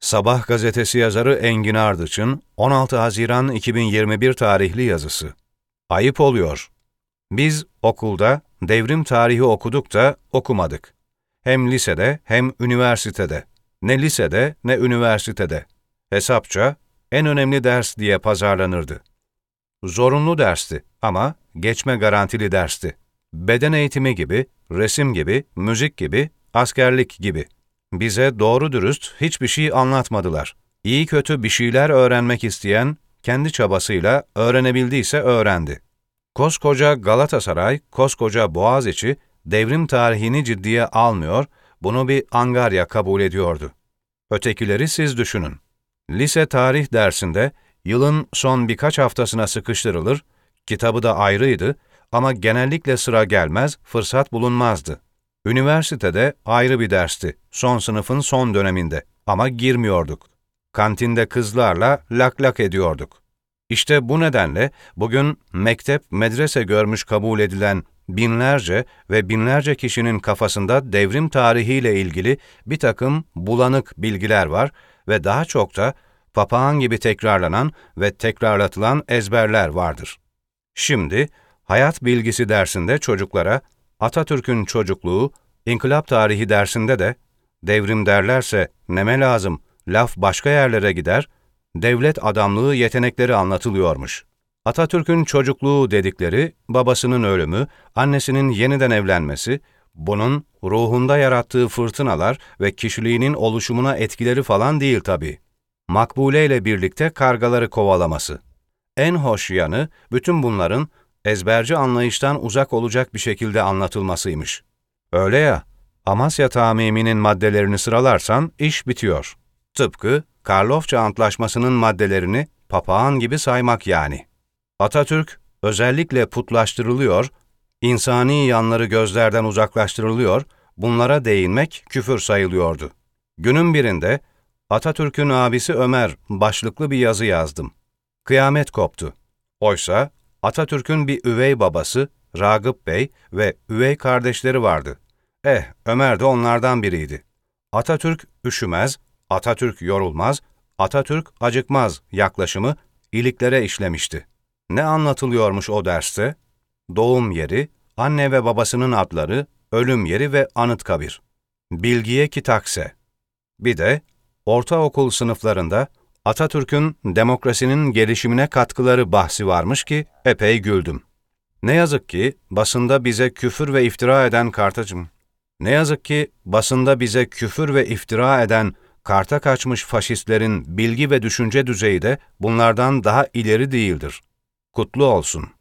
Sabah gazetesi yazarı Engin Ardıç'ın 16 Haziran 2021 tarihli yazısı. Ayıp oluyor. Biz okulda devrim tarihi okuduk da okumadık. Hem lisede hem üniversitede. Ne lisede ne üniversitede. Hesapça en önemli ders diye pazarlanırdı. Zorunlu dersti ama geçme garantili dersti. Beden eğitimi gibi, resim gibi, müzik gibi, askerlik gibi. Bize doğru dürüst hiçbir şey anlatmadılar. İyi kötü bir şeyler öğrenmek isteyen, kendi çabasıyla öğrenebildiyse öğrendi. Koskoca Galatasaray, koskoca Boğaziçi, devrim tarihini ciddiye almıyor, bunu bir angarya kabul ediyordu. Ötekileri siz düşünün. Lise tarih dersinde, yılın son birkaç haftasına sıkıştırılır, kitabı da ayrıydı ama genellikle sıra gelmez, fırsat bulunmazdı. Üniversitede ayrı bir dersti, son sınıfın son döneminde ama girmiyorduk. Kantinde kızlarla lak lak ediyorduk. İşte bu nedenle bugün mektep, medrese görmüş kabul edilen binlerce ve binlerce kişinin kafasında devrim tarihiyle ilgili bir takım bulanık bilgiler var ve daha çok da papağan gibi tekrarlanan ve tekrarlatılan ezberler vardır. Şimdi, hayat bilgisi dersinde çocuklara, Atatürk'ün çocukluğu, İnkılap tarihi dersinde de, devrim derlerse neme lazım, laf başka yerlere gider, devlet adamlığı yetenekleri anlatılıyormuş. Atatürk'ün çocukluğu dedikleri, babasının ölümü, annesinin yeniden evlenmesi, bunun ruhunda yarattığı fırtınalar ve kişiliğinin oluşumuna etkileri falan değil tabii. Makbule ile birlikte kargaları kovalaması. En hoş yanı, bütün bunların ezberci anlayıştan uzak olacak bir şekilde anlatılmasıymış. Öyle ya, Amasya Tamimi'nin maddelerini sıralarsan iş bitiyor. Tıpkı Karlofça Antlaşması'nın maddelerini papağan gibi saymak yani. Atatürk özellikle putlaştırılıyor, insani yanları gözlerden uzaklaştırılıyor, bunlara değinmek küfür sayılıyordu. Günün birinde Atatürk'ün abisi Ömer başlıklı bir yazı yazdım. Kıyamet koptu. Oysa Atatürk'ün bir üvey babası Ragıp Bey ve üvey kardeşleri vardı. Ömer de onlardan biriydi. Atatürk üşümez, Atatürk yorulmaz, Atatürk acıkmaz yaklaşımı iliklere işlemişti. Ne anlatılıyormuş o derste? Doğum yeri, anne ve babasının adları, ölüm yeri ve Anıtkabir. Bilgiye kitakse. Bir de ortaokul sınıflarında Atatürk'ün demokrasinin gelişimine katkıları bahsi varmış ki epey güldüm. Ne yazık ki basında bize küfür ve iftira eden karta kaçmış faşistlerin bilgi ve düşünce düzeyi de bunlardan daha ileri değildir. Kutlu olsun.